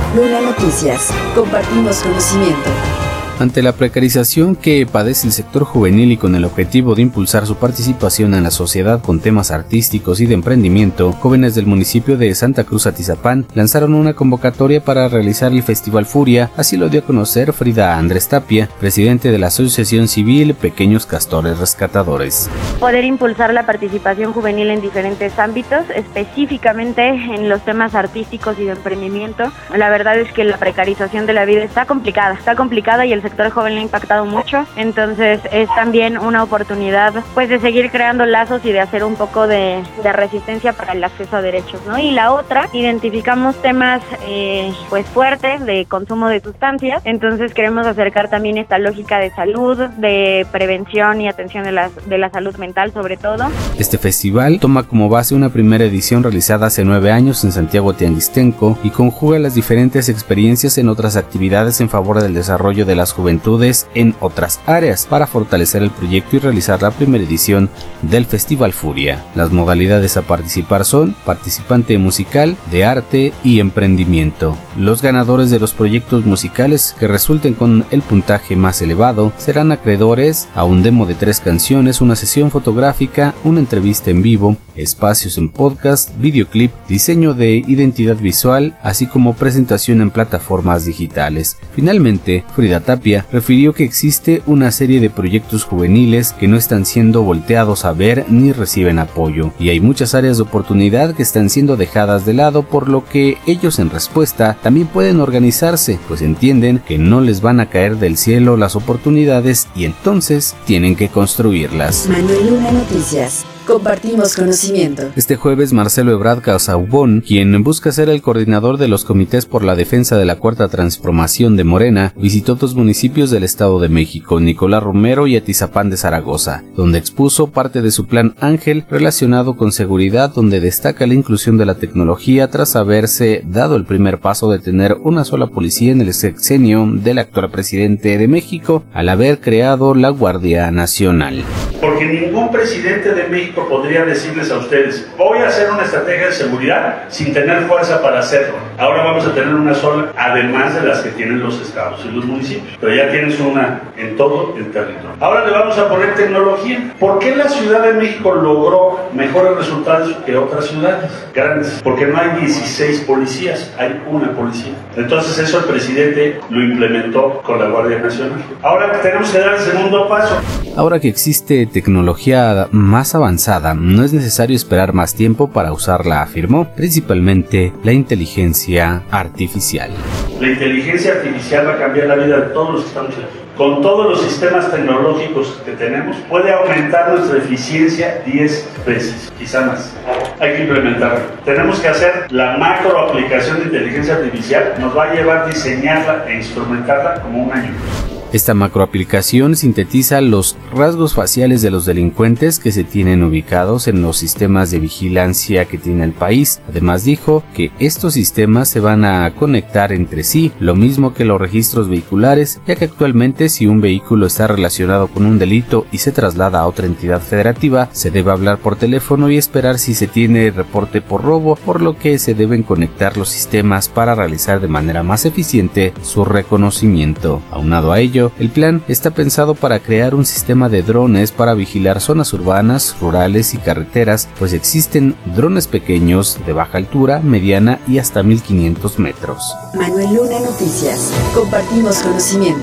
Luna Noticias. Compartimos conocimiento. Ante la precarización que padece el sector juvenil y con el objetivo de impulsar su participación en la sociedad con temas artísticos y de emprendimiento, jóvenes del municipio de Santa Cruz Atizapán lanzaron una convocatoria para realizar el Festival Furia. Así lo dio a conocer Frida Andrés Tapia, presidente de la Asociación Civil Pequeños Castores Rescatadores. Poder impulsar la participación juvenil en diferentes ámbitos, específicamente en los temas artísticos y de emprendimiento. La verdad es que la precarización de la vida está complicada y el sector joven le ha impactado mucho, entonces es también una oportunidad pues de seguir creando lazos y de hacer un poco de resistencia para el acceso a derechos, ¿no? Y la otra, identificamos temas pues fuertes de consumo de sustancias, entonces queremos acercar también esta lógica de salud, de prevención y atención de la salud mental sobre todo. Este festival toma como base una primera edición realizada hace 9 años en Santiago Tianguistenco y conjuga las diferentes experiencias en otras actividades en favor del desarrollo de las juventudes en otras áreas para fortalecer el proyecto y realizar la primera edición del Festival Furia. Las modalidades a participar son participante musical, de arte y emprendimiento. Los ganadores de los proyectos musicales que resulten con el puntaje más elevado serán acreedores a un demo de 3 canciones, una sesión fotográfica, una entrevista en vivo, espacios en podcast, videoclip, diseño de identidad visual, así como presentación en plataformas digitales. Finalmente, Frida Tapia refirió que existe una serie de proyectos juveniles que no están siendo volteados a ver ni reciben apoyo, y hay muchas áreas de oportunidad que están siendo dejadas de lado, por lo que ellos en respuesta también pueden organizarse, pues entienden que no les van a caer del cielo las oportunidades y entonces tienen que construirlas. Manuel Luna Noticias. Compartimos conocimiento. Este jueves, Marcelo Ebrard Casaubon, quien busca ser el coordinador de los comités por la defensa de la Cuarta Transformación de Morena, visitó 2 municipios del Estado de México, Nicolás Romero y Atizapán de Zaragoza, donde expuso parte de su plan Ángel relacionado con seguridad, donde destaca la inclusión de la tecnología tras haberse dado el primer paso de tener una sola policía en el sexenio del actual presidente de México, al haber creado la Guardia Nacional. Porque ningún presidente de México podría decirles a ustedes, voy a hacer una estrategia de seguridad sin tener fuerza para hacerlo. Ahora vamos a tener una sola, además de las que tienen los estados y los municipios. Pero ya tienes una en todo el territorio. Ahora le vamos a poner tecnología. ¿Por qué la Ciudad de México logró mejores resultados que otras ciudades grandes? Porque no hay 16 policías, hay una policía. Entonces eso el presidente lo implementó con la Guardia Nacional. Ahora tenemos que dar el segundo paso. Ahora que existe tecnología más avanzada, no es necesario esperar más tiempo para usarla, afirmó, principalmente la inteligencia artificial. La inteligencia artificial va a cambiar la vida de todos los que estamos aquí. Con todos los sistemas tecnológicos que tenemos, puede aumentar nuestra eficiencia 10 veces, quizá más. Hay que implementarla. Tenemos que hacer la macro aplicación de inteligencia artificial. Nos va a llevar diseñarla e instrumentarla como 1 año. Esta macroaplicación sintetiza los rasgos faciales de los delincuentes que se tienen ubicados en los sistemas de vigilancia que tiene el país. Además dijo que estos sistemas se van a conectar entre sí, lo mismo que los registros vehiculares, ya que actualmente si un vehículo está relacionado con un delito y se traslada a otra entidad federativa, se debe hablar por teléfono y esperar si se tiene reporte por robo, por lo que se deben conectar los sistemas para realizar de manera más eficiente su reconocimiento. Aunado a ello, el plan está pensado para crear un sistema de drones para vigilar zonas urbanas, rurales y carreteras, pues existen drones pequeños de baja altura, mediana y hasta 1500 metros. Manuel Luna Noticias. Compartimos conocimiento.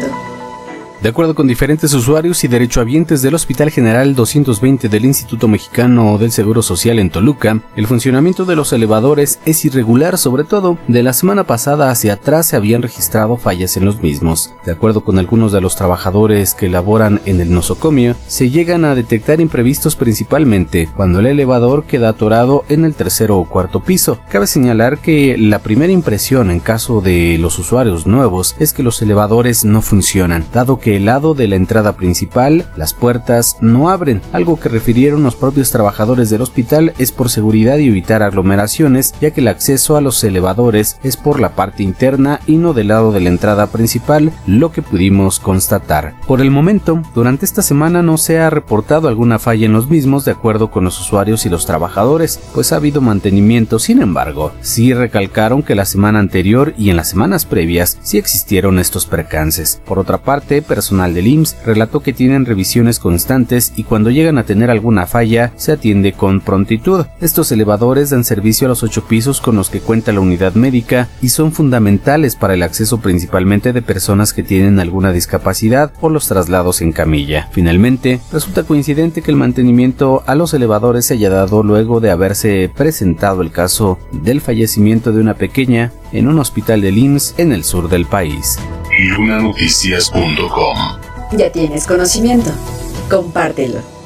De acuerdo con diferentes usuarios y derechohabientes del Hospital General 220 del Instituto Mexicano del Seguro Social en Toluca, el funcionamiento de los elevadores es irregular, sobre todo de la semana pasada hacia atrás se habían registrado fallas en los mismos. De acuerdo con algunos de los trabajadores que laboran en el nosocomio, se llegan a detectar imprevistos principalmente cuando el elevador queda atorado en el 3er o 4er piso. Cabe señalar que la primera impresión en caso de los usuarios nuevos es que los elevadores no funcionan, dado que que el lado de la entrada principal, las puertas no abren. Algo que refirieron los propios trabajadores del hospital es por seguridad y evitar aglomeraciones, ya que el acceso a los elevadores es por la parte interna y no del lado de la entrada principal, lo que pudimos constatar. Por el momento, durante esta semana no se ha reportado alguna falla en los mismos de acuerdo con los usuarios y los trabajadores, pues ha habido mantenimiento. Sin embargo, sí recalcaron que la semana anterior y en las semanas previas sí existieron estos percances. Por otra parte, personal del IMSS relató que tienen revisiones constantes y cuando llegan a tener alguna falla se atiende con prontitud. Estos elevadores dan servicio a los 8 pisos con los que cuenta la unidad médica y son fundamentales para el acceso principalmente de personas que tienen alguna discapacidad o los traslados en camilla. Finalmente, resulta coincidente que el mantenimiento a los elevadores se haya dado luego de haberse presentado el caso del fallecimiento de una pequeña en un hospital del IMSS en el sur del país. Lunanoticias.com. Ya tienes conocimiento. Compártelo.